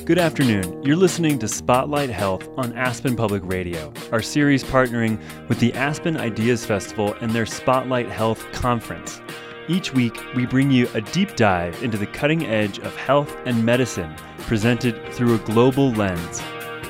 Good afternoon. You're listening to Spotlight Health on Aspen Public Radio, our series partnering with the Aspen Ideas Festival and their Spotlight Health Conference. Each week, we bring you a deep dive into the cutting edge of health and medicine, presented through a global lens.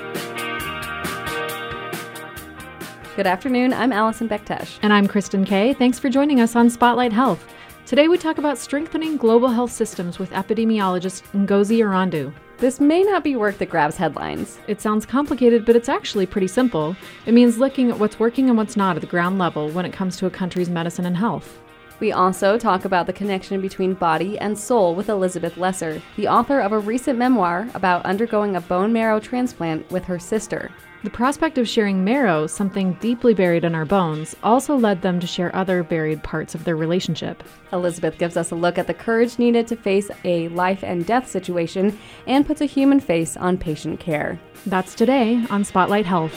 Good afternoon, I'm Allison Bektesh. And I'm Kristen Kay. Thanks for joining us on Spotlight Health. Today we talk about strengthening global health systems with epidemiologist Ngozi Irondu. This may not be work that grabs headlines. It sounds complicated, but it's actually pretty simple. It means looking at what's working and what's not at the ground level when it comes to a country's medicine and health. We also talk about the connection between body and soul with Elizabeth Lesser, the author of a recent memoir about undergoing a bone marrow transplant with her sister. The prospect of sharing marrow, something deeply buried in our bones, also led them to share other buried parts of their relationship. Elizabeth gives us a look at the courage needed to face a life and death situation and puts a human face on patient care. That's today on Spotlight Health.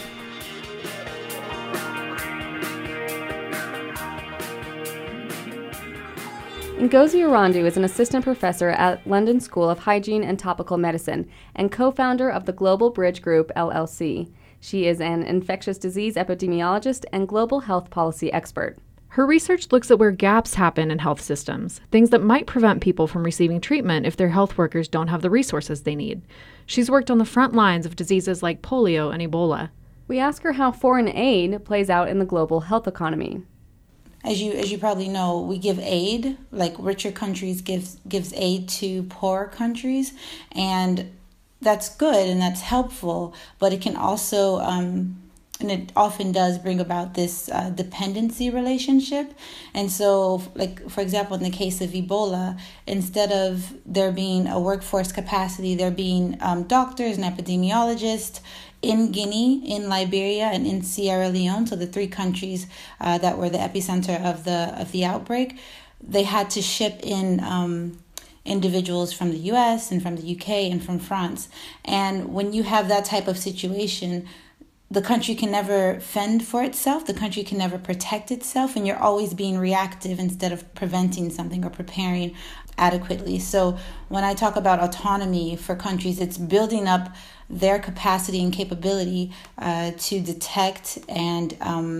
Ngozi Irondu is an assistant professor at London School of Hygiene and Topical Medicine and co-founder of the Global Bridge Group, LLC. She is an infectious disease epidemiologist and global health policy expert. Her research looks at where gaps happen in health systems, things that might prevent people from receiving treatment if their health workers don't have the resources they need. She's worked on the front lines of diseases like polio and Ebola. We ask her how foreign aid plays out in the global health economy. As you probably know, we give aid, like richer countries gives aid to poorer countries, and that's good and that's helpful, but it can also, and it often does bring about this dependency relationship. And so, like, for example, in the case of Ebola, instead of there being a workforce capacity, there being doctors and epidemiologists in Guinea, in Liberia, and in Sierra Leone, so the three countries that were the epicenter of the outbreak, they had to ship in individuals from the US and from the UK and from France. And when you have that type of situation, the country can never fend for itself, the country can never protect itself, and you're always being reactive instead of preventing something or preparing adequately. So when I talk about autonomy for countries, it's building up their capacity and capability to detect and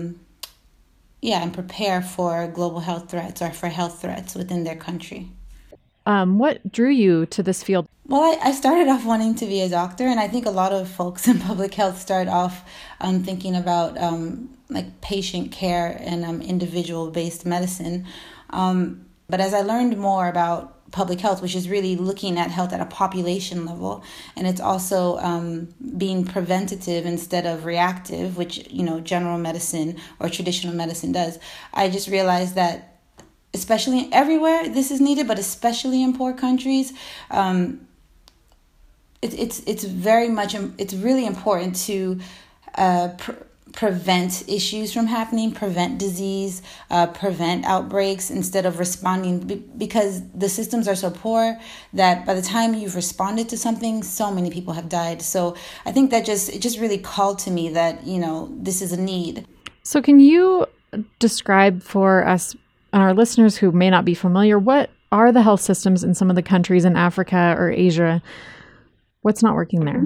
prepare for global health threats or for health threats within their country. What drew you to this field? Well, I started off wanting to be a doctor, and I think a lot of folks in public health start off thinking about like patient care and individual-based medicine. But as I learned more about public health, which is really looking at health at a population level, and it's also being preventative instead of reactive, which general medicine or traditional medicine does, I just realized that especially everywhere this is needed, but especially in poor countries, it's really important to prevent issues from happening, prevent disease, prevent outbreaks instead of responding, because the systems are so poor that by the time you've responded to something, so many people have died. So I think that it just really called to me that this is a need. So can you describe for us and our listeners who may not be familiar, what are the health systems in some of the countries in Africa or Asia? What's not working there?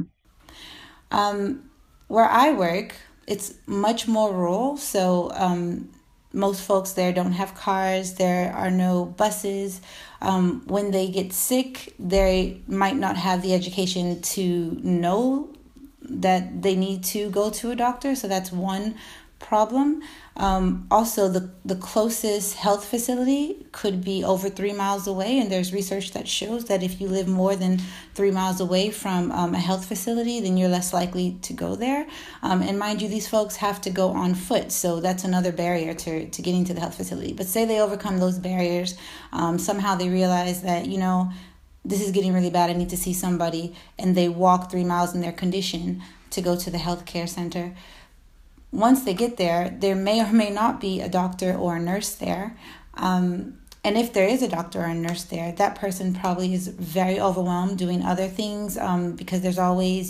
Where I work, it's much more rural. So most folks there don't have cars. There are no buses. When they get sick, they might not have the education to know that they need to go to a doctor. So that's one problem. Also, the closest health facility could be over 3 miles away, and there's research that shows that if you live more than 3 miles away from a health facility, then you're less likely to go there. And mind you, these folks have to go on foot, so that's another barrier to getting to the health facility. But say they overcome those barriers, somehow they realize that, this is getting really bad, I need to see somebody, and they walk 3 miles in their condition to go to the healthcare center. Once they get there, there may or may not be a doctor or a nurse there. And if there is a doctor or a nurse there, that person probably is very overwhelmed doing other things because there's always,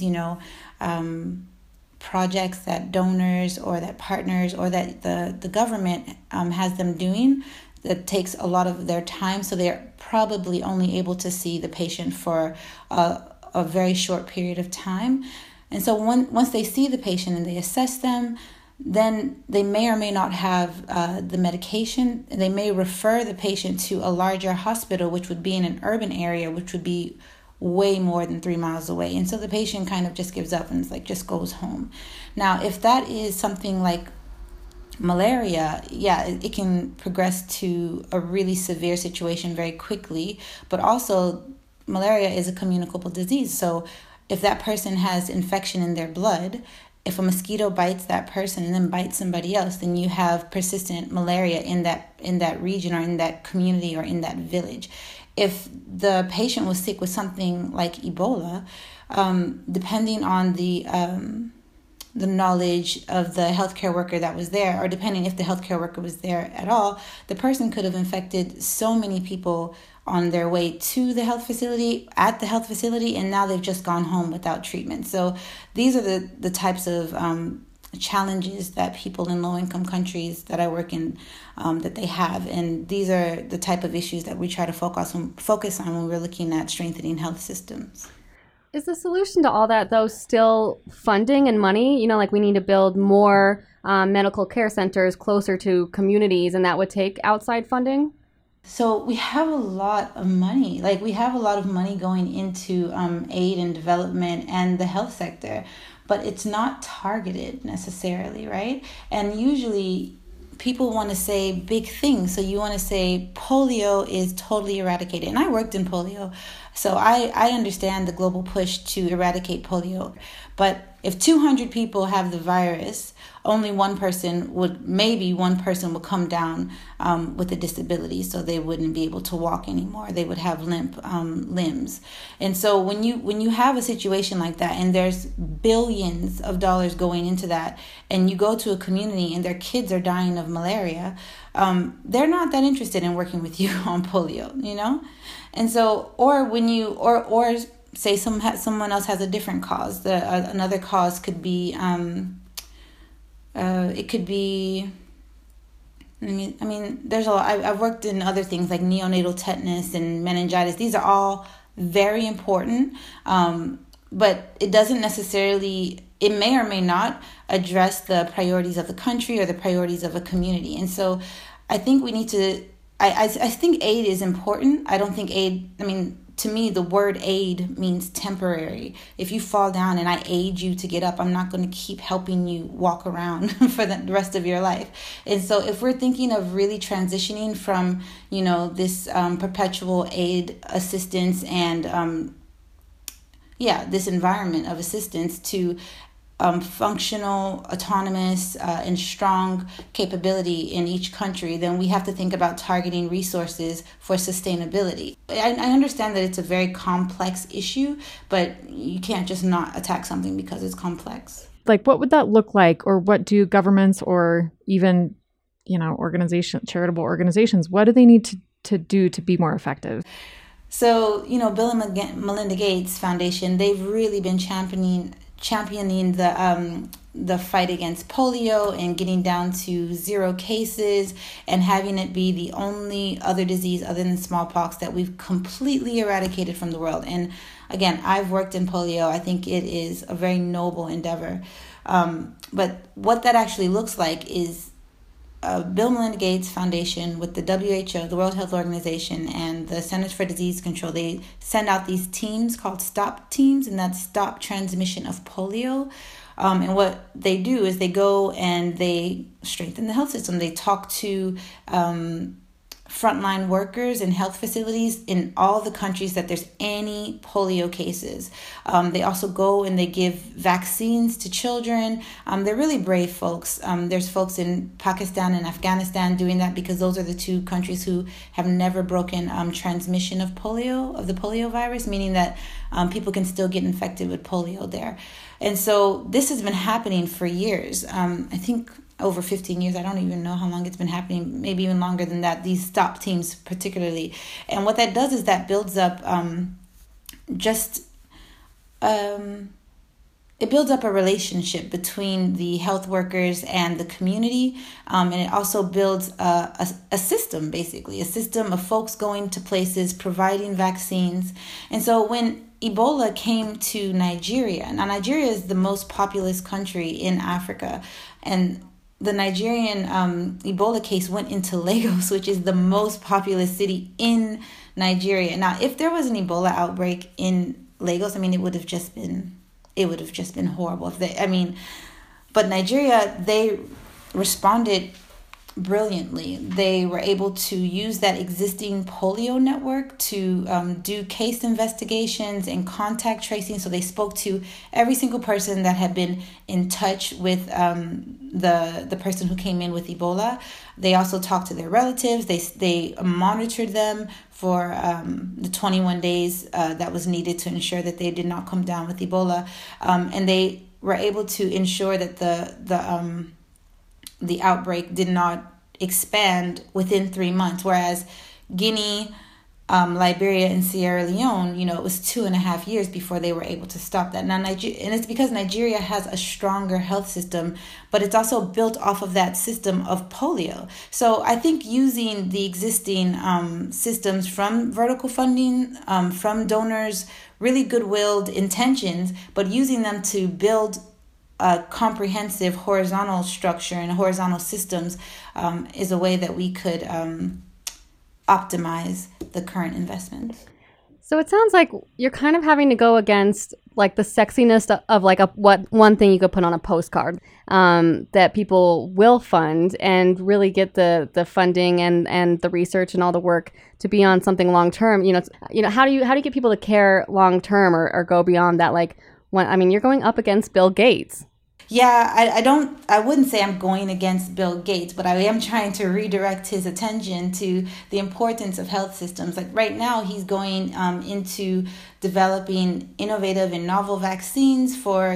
projects that donors or that partners or that the government has them doing that takes a lot of their time. So they're probably only able to see the patient for a a very short period of time. And so once they see the patient and they assess them, then they may or may not have the medication. They may refer the patient to a larger hospital, which would be in an urban area, which would be way more than 3 miles away. And so the patient kind of just gives up and just goes home. Now, if that is something like malaria, it can progress to a really severe situation very quickly. But also, malaria is a communicable disease. So if that person has infection in their blood, if a mosquito bites that person and then bites somebody else, then you have persistent malaria in that region or in that community or in that village. If the patient was sick with something like Ebola, depending on the knowledge of the healthcare worker that was there, or depending if the healthcare worker was there at all, the person could have infected so many people on their way to the health facility, and now they've just gone home without treatment. So these are the types of challenges that people in low-income countries that I work in, that they have. And these are the type of issues that we try to focus on when we're looking at strengthening health systems. Is the solution to all that, though, still funding and money? Like we need to build more medical care centers closer to communities, and that would take outside funding? So we have a lot of money. We have a lot of money going into aid and development and the health sector, but it's not targeted necessarily, right? And usually people want to say big things. So you want to say polio is totally eradicated. And I worked in polio, so I understand the global push to eradicate polio. But if 200 people have the virus, only one person would come down with a disability, so they wouldn't be able to walk anymore. They would have limp limbs. And so when you have a situation like that, and there's billions of dollars going into that, and you go to a community and their kids are dying of malaria, they're not that interested in working with you on polio, And so, or say someone else has a different cause. Another cause could be, it could be, there's a lot. I've worked in other things like neonatal tetanus and meningitis. These are all very important, but it doesn't necessarily, it may or may not address the priorities of the country or the priorities of a community. And so I think we need to, I think aid is important. I don't think aid, to me, the word aid means temporary. If you fall down and I aid you to get up, I'm not going to keep helping you walk around for the rest of your life. And so if we're thinking of really transitioning from, this perpetual aid assistance and, this environment of assistance to functional, autonomous, and strong capability in each country, then we have to think about targeting resources for sustainability. I understand that it's a very complex issue, but you can't just not attack something because it's complex. What would that look like, or what do governments or even, charitable organizations, what do they need to do to be more effective? So, Bill and Melinda Gates Foundation, they've really been championing the fight against polio and getting down to 0 cases and having it be the only other disease other than smallpox that we've completely eradicated from the world. And again, I've worked in polio. I think it is a very noble endeavor. But what that actually looks like is Bill and Melinda Gates Foundation with the WHO, the World Health Organization, and the Centers for Disease Control. They send out these teams called STOP teams, and that's Stop Transmission of Polio. And what they do is they go and they strengthen the health system. They talk to frontline workers in health facilities in all the countries that there's any polio cases. They also go and they give vaccines to children. They're really brave folks. There's folks in Pakistan and Afghanistan doing that because those are the 2 countries who have never broken transmission of the polio virus, meaning that people can still get infected with polio there. And so this has been happening for years. I think over 15 years. I don't even know how long it's been happening, maybe even longer than that, these STOP teams particularly. And what that does is that builds up it builds up a relationship between the health workers and the community. And it also builds a system, basically, a system of folks going to places, providing vaccines. And so when Ebola came to Nigeria. Now, Nigeria is the most populous country in Africa, and the Nigerian Ebola case went into Lagos, which is the most populous city in Nigeria. Now, if there was an Ebola outbreak in Lagos, I mean, it would have just been horrible. But Nigeria, they responded brilliantly. They were able to use that existing polio network to do case investigations and contact tracing. So they spoke to every single person that had been in touch with the person who came in with Ebola. They also talked to their relatives. They monitored them for the 21 days that was needed to ensure that they did not come down with Ebola, and they were able to ensure that the outbreak did not expand within 3 months, whereas Guinea, Liberia, and Sierra Leone, it was 2.5 years before they were able to stop that. Now, and it's because Nigeria has a stronger health system, but it's also built off of that system of polio. So I think using the existing systems from vertical funding, from donors, really good-willed intentions, but using them to build a comprehensive horizontal structure and horizontal systems is a way that we could optimize the current investments. So it sounds like you're kind of having to go against like the sexiness of like what one thing you could put on a postcard that people will fund and really get the funding and the research and all the work to be on something long term. How do you get people to care long term or go beyond that? Like, you're going up against Bill Gates. Yeah, I wouldn't say I'm going against Bill Gates, but I am trying to redirect his attention to the importance of health systems. Like right now, he's going into developing innovative and novel vaccines for,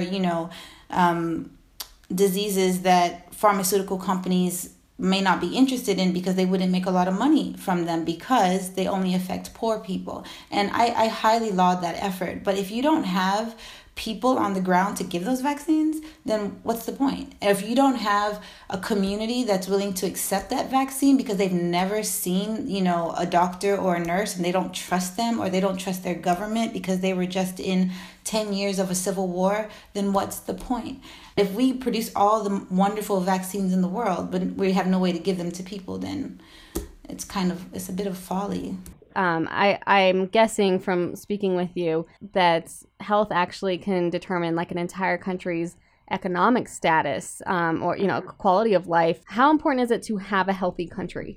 diseases that pharmaceutical companies may not be interested in because they wouldn't make a lot of money from them because they only affect poor people. And I highly laud that effort. But if you don't have people on the ground to give those vaccines, then what's the point? If you don't have a community that's willing to accept that vaccine because they've never seen, a doctor or a nurse and they don't trust them or they don't trust their government because they were just in 10 years of a civil war, then what's the point? If we produce all the wonderful vaccines in the world, but we have no way to give them to people, then it's a bit of folly. I'm guessing from speaking with you that health actually can determine like an entire country's economic status or quality of life. How important is it to have a healthy country?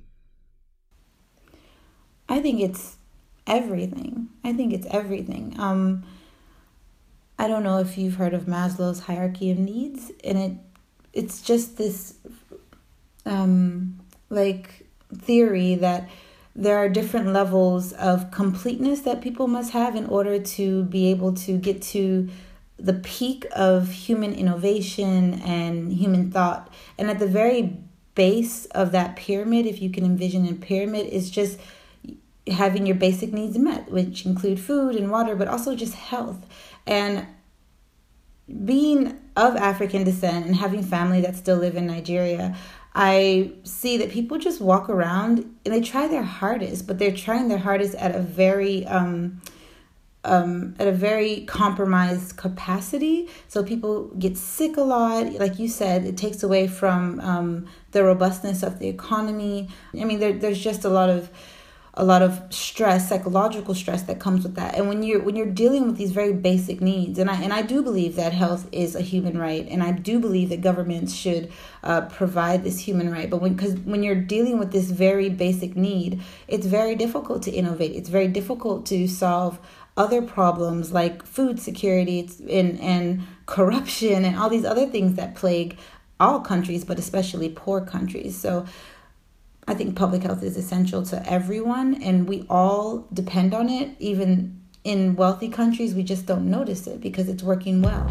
I think it's everything. I don't know if you've heard of Maslow's hierarchy of needs, and it's just this theory that there are different levels of completeness that people must have in order to be able to get to the peak of human innovation and human thought. And at the very base of that pyramid, if you can envision a pyramid, is just having your basic needs met, which include food and water, but also just health. And being of African descent and having family that still live in Nigeria, I see that people just walk around and they try their hardest, but they're trying their hardest at a very compromised capacity. So people get sick a lot. Like you said, it takes away from the robustness of the economy. There's just a lot of stress, psychological stress that comes with that. And when you're dealing with these very basic needs, and I do believe that health is a human right, and I do believe that governments should provide this human right. But when you're dealing with this very basic need, it's very difficult to innovate. It's very difficult to solve other problems like food security and corruption and all these other things that plague all countries, but especially poor countries. So I think public health is essential to everyone, and we all depend on it. Even in wealthy countries, we just don't notice it because it's working well.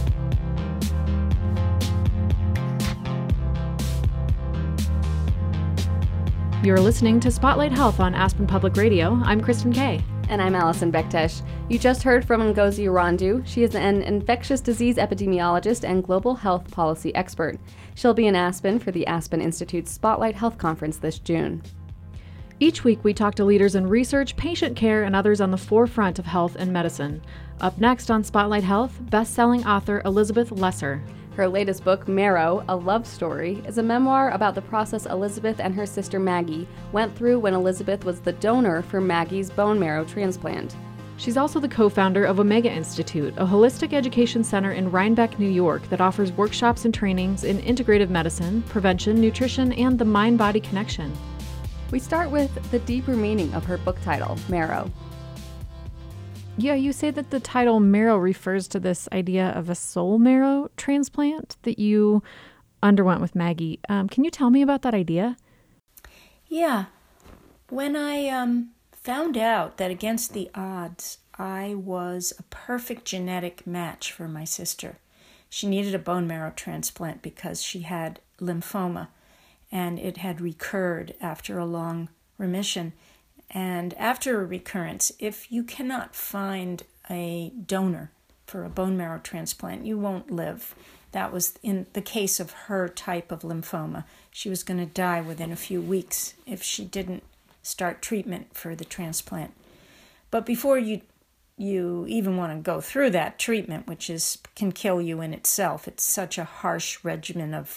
You're listening to Spotlight Health on Aspen Public Radio. I'm Kristen Kay. And I'm Allison Bektesh. You just heard from Ngozi Irondu. She is an infectious disease epidemiologist and global health policy expert. She'll be in Aspen for the Aspen Institute's Spotlight Health Conference this June. Each week, we talk to leaders in research, patient care, and others on the forefront of health and medicine. Up next on Spotlight Health, best-selling author Elizabeth Lesser. Her latest book, Marrow, A Love Story, is a memoir about the process Elizabeth and her sister Maggie went through when Elizabeth was the donor for Maggie's bone marrow transplant. She's also the co-founder of Omega Institute, a holistic education center in Rhinebeck, New York that offers workshops and trainings in integrative medicine, prevention, nutrition, and the mind-body connection. We start with the deeper meaning of her book title, Marrow. Yeah, you say that the title Marrow refers to this idea of a soul marrow transplant that you underwent with Maggie. Can you tell me about that idea? Yeah. When I found out that against the odds, I was a perfect genetic match for my sister. She needed a bone marrow transplant because she had lymphoma, and it had recurred after a long remission. And after a recurrence, if you cannot find a donor for a bone marrow transplant, you won't live. That was in the case of her type of lymphoma. She was going to die within a few weeks if she didn't start treatment for the transplant. But before you even want to go through that treatment, which can kill you in itself, it's such a harsh regimen of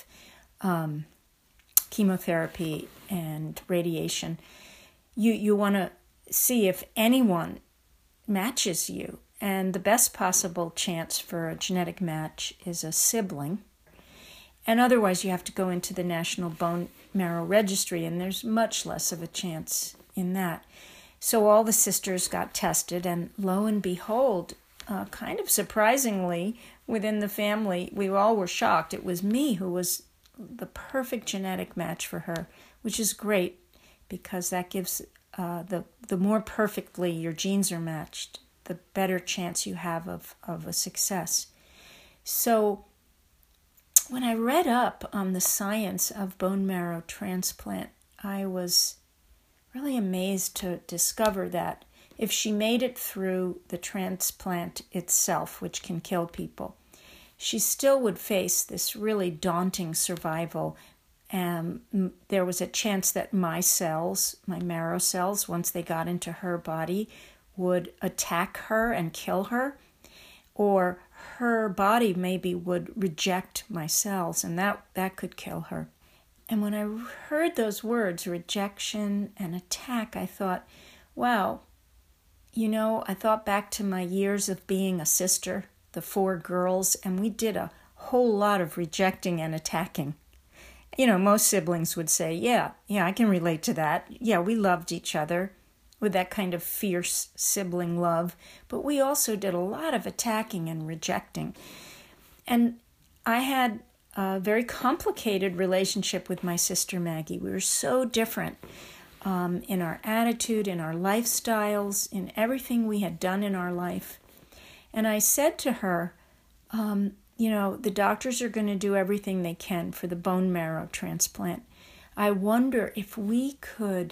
chemotherapy and radiation. You want to see if anyone matches you. And the best possible chance for a genetic match is a sibling. And otherwise you have to go into the National Bone Marrow Registry, and there's much less of a chance in that. So all the sisters got tested, and lo and behold, kind of surprisingly, within the family, we all were shocked. It was me who was the perfect genetic match for her, which is great because that gives the more perfectly your genes are matched, the better chance you have of a success. So when I read up on the science of bone marrow transplant, I was really amazed to discover that if she made it through the transplant itself, which can kill people, she still would face this really daunting survival. There was a chance that my marrow cells, once they got into her body, would attack her and kill her, or her body maybe would reject my cells, and that could kill her. And when I heard those words, rejection and attack, I thought, wow, I thought back to my years of being a sister, the 4 girls, and we did a whole lot of rejecting and attacking. Most siblings would say, yeah, I can relate to that. Yeah, we loved each other with that kind of fierce sibling love, but we also did a lot of attacking and rejecting. And I had a very complicated relationship with my sister Maggie. We were so different in our attitude, in our lifestyles, in everything we had done in our life. And I said to her, the doctors are going to do everything they can for the bone marrow transplant. I wonder if we could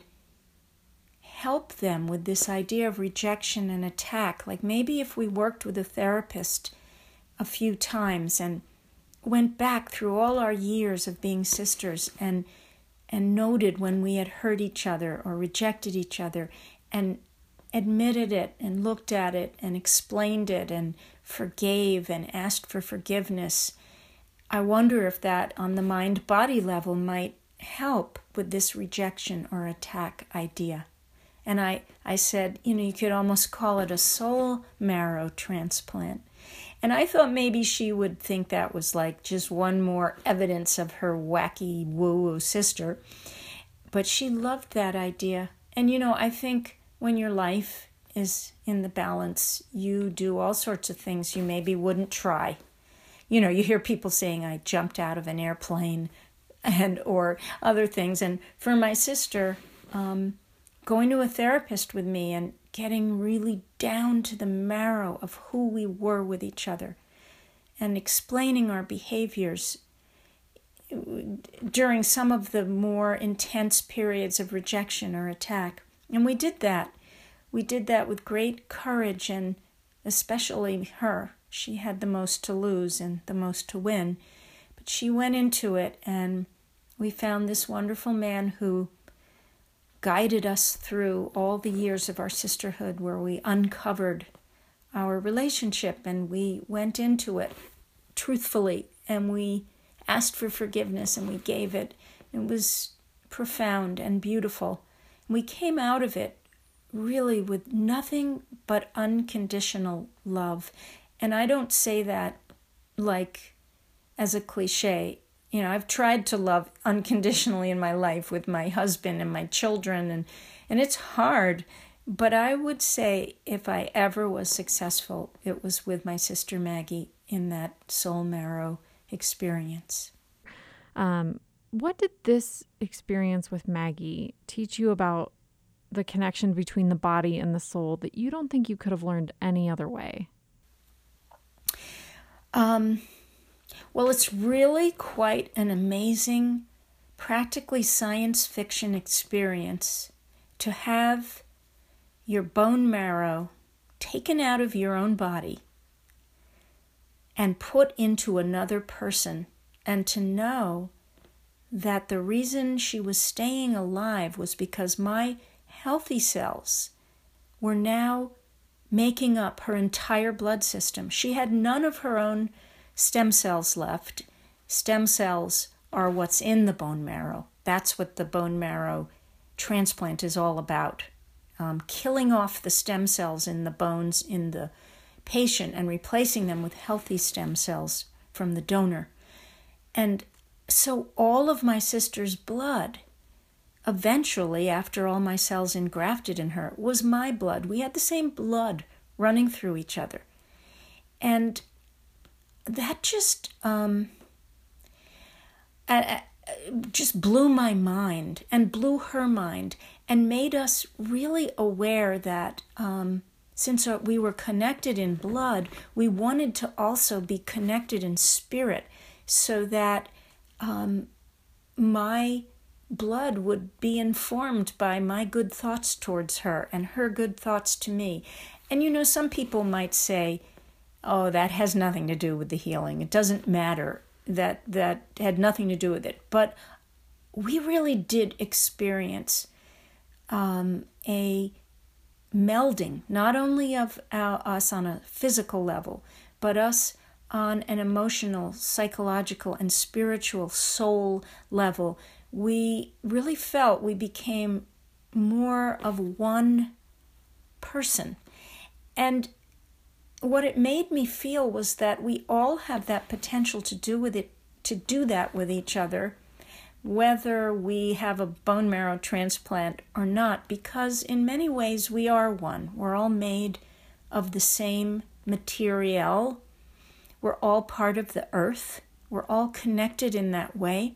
help them with this idea of rejection and attack. Like maybe if we worked with a therapist a few times and went back through all our years of being sisters and noted when we had hurt each other or rejected each other and admitted it and looked at it and explained it and forgave and asked for forgiveness. I wonder if that on the mind-body level might help with this rejection or attack idea. And I said, you could almost call it a soul marrow transplant. And I thought maybe she would think that was like just one more evidence of her wacky woo-woo sister. But she loved that idea. And I think when your life is in the balance, you do all sorts of things you maybe wouldn't try. You hear people saying, I jumped out of an airplane or other things. And for my sister, going to a therapist with me and getting really down to the marrow of who we were with each other and explaining our behaviors during some of the more intense periods of rejection or attack. And we did that. We did that with great courage, and especially her. She had the most to lose and the most to win. But she went into it, and we found this wonderful man who guided us through all the years of our sisterhood, where we uncovered our relationship and we went into it truthfully and we asked for forgiveness and we gave it. It was profound and beautiful. We came out of it really with nothing but unconditional love. And I don't say that like as a cliche. You know, I've tried to love unconditionally in my life with my husband and my children, and it's hard. But I would say if I ever was successful, it was with my sister Maggie in that soul marrow experience. What did this experience with Maggie teach you about the connection between the body and the soul that you don't think you could have learned any other way? Well, it's really quite an amazing, practically science fiction experience to have your bone marrow taken out of your own body and put into another person, and to know that the reason she was staying alive was because my healthy cells were now making up her entire blood system. She had none of her own stem cells left. Stem cells are what's in the bone marrow. That's what the bone marrow transplant is all about. Killing off the stem cells in the bones in the patient and replacing them with healthy stem cells from the donor. And so all of my sister's blood, eventually, after all my cells engrafted in her, was my blood. We had the same blood running through each other. And that just blew my mind and blew her mind and made us really aware that since we were connected in blood, we wanted to also be connected in spirit, so that my blood would be informed by my good thoughts towards her and her good thoughts to me. And you know, some people might say, oh, that has nothing to do with the healing. It doesn't matter. That had nothing to do with it. But we really did experience a melding, not only of us on a physical level, but us on an emotional, psychological, and spiritual soul level. We really felt we became more of one person. And what it made me feel was that we all have that potential to do that with each other, whether we have a bone marrow transplant or not, because in many ways we are one. We're all made of the same material. We're all part of the earth. We're all connected in that way.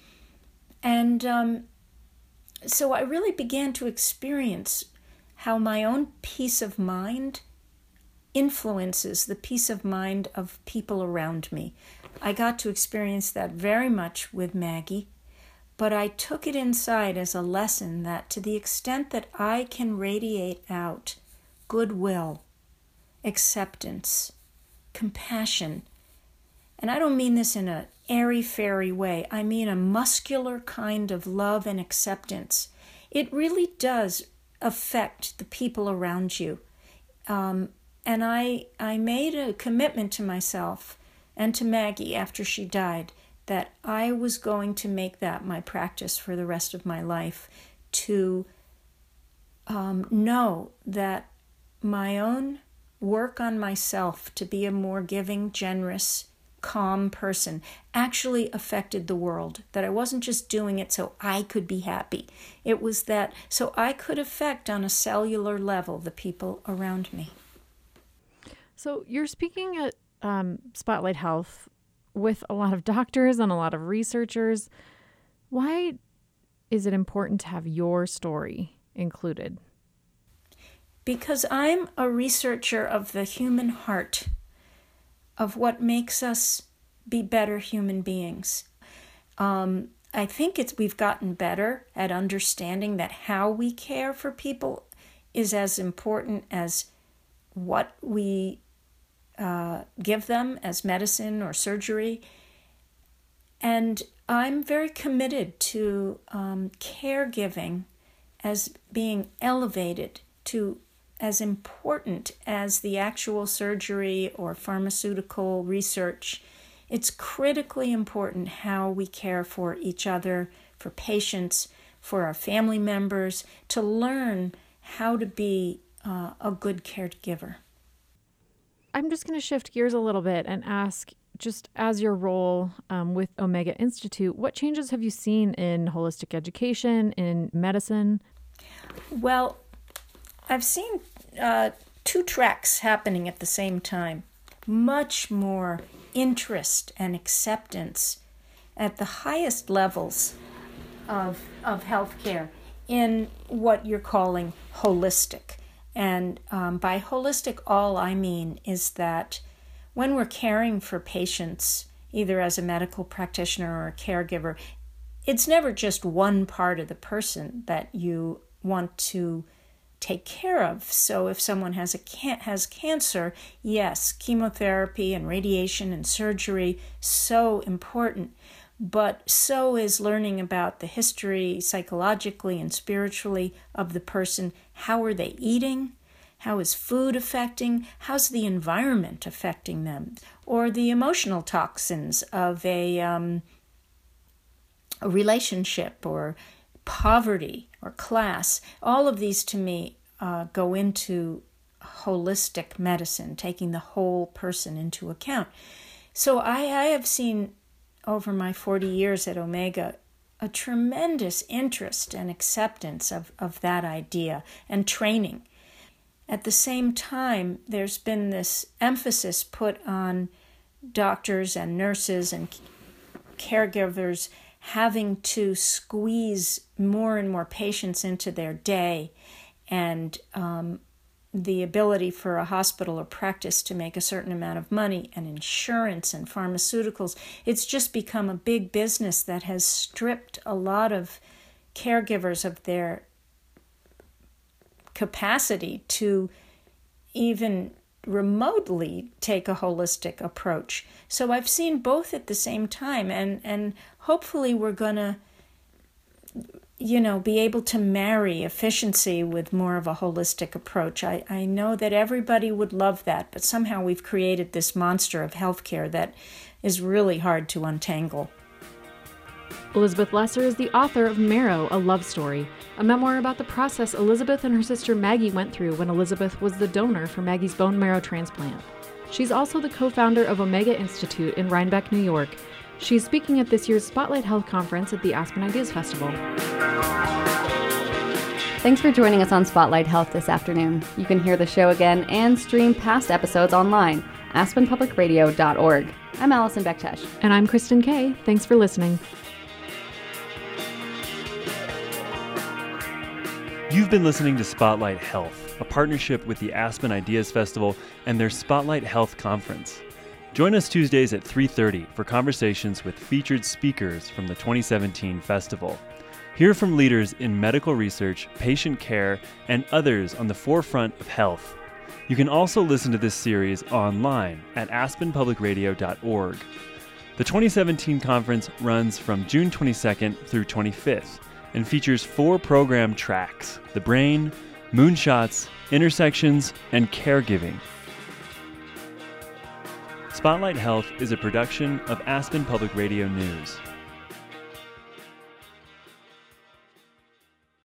And so I really began to experience how my own peace of mind influences the peace of mind of people around me. I got to experience that very much with Maggie, but I took it inside as a lesson that to the extent that I can radiate out goodwill, acceptance, compassion, and I don't mean this in an airy-fairy way, I mean a muscular kind of love and acceptance. It really does affect the people around you. And I made a commitment to myself and to Maggie after she died that I was going to make that my practice for the rest of my life, to know that my own work on myself to be a more giving, generous, calm person actually affected the world, that I wasn't just doing it so I could be happy. It was that so I could affect on a cellular level the people around me. So you're speaking at Spotlight Health with a lot of doctors and a lot of researchers. Why is it important to have your story included? Because I'm a researcher of the human heart, of what makes us be better human beings. I think we've gotten better at understanding that how we care for people is as important as what we give them as medicine or surgery. And I'm very committed to caregiving as being elevated to as important as the actual surgery or pharmaceutical research. It's critically important how we care for each other, for patients, for our family members, to learn how to be a good caregiver. I'm just going to shift gears a little bit and ask, just as your role with Omega Institute, what changes have you seen in holistic education, in medicine? Well, I've seen two tracks happening at the same time. Much more interest and acceptance at the highest levels of healthcare in what you're calling holistic. And by holistic, all I mean is that when we're caring for patients, either as a medical practitioner or a caregiver, it's never just one part of the person that you want to take care of. So if someone has cancer, yes, chemotherapy and radiation and surgery, so important. But so is learning about the history psychologically and spiritually of the person. How are they eating? How is food affecting? How's the environment affecting them? Or the emotional toxins of a relationship or poverty or class. All of these to me go into holistic medicine, taking the whole person into account. So I have seen over my 40 years at Omega a tremendous interest and acceptance of that idea and training. At the same time, there's been this emphasis put on doctors and nurses and caregivers having to squeeze more and more patients into their day, and the ability for a hospital or practice to make a certain amount of money, and insurance and pharmaceuticals. It's just become a big business that has stripped a lot of caregivers of their capacity to even remotely take a holistic approach. So I've seen both at the same time, and hopefully we're going to be able to marry efficiency with more of a holistic approach. I know that everybody would love that, but somehow we've created this monster of healthcare that is really hard to untangle. Elizabeth Lesser is the author of Marrow, A Love Story, a memoir about the process Elizabeth and her sister Maggie went through when Elizabeth was the donor for Maggie's bone marrow transplant. She's also the co-founder of Omega Institute in Rhinebeck, New York. She's speaking at this year's Spotlight Health Conference at the Aspen Ideas Festival. Thanks for joining us on Spotlight Health this afternoon. You can hear the show again and stream past episodes online, aspenpublicradio.org. I'm Allison Bektesh. And I'm Kristen Kay. Thanks for listening. You've been listening to Spotlight Health, a partnership with the Aspen Ideas Festival and their Spotlight Health Conference. Join us Tuesdays at 3:30 for conversations with featured speakers from the 2017 festival. Hear from leaders in medical research, patient care, and others on the forefront of health. You can also listen to this series online at aspenpublicradio.org. The 2017 conference runs from June 22nd through 25th and features 4 program tracks: the brain, moonshots, intersections, and caregiving. Spotlight Health is a production of Aspen Public Radio News.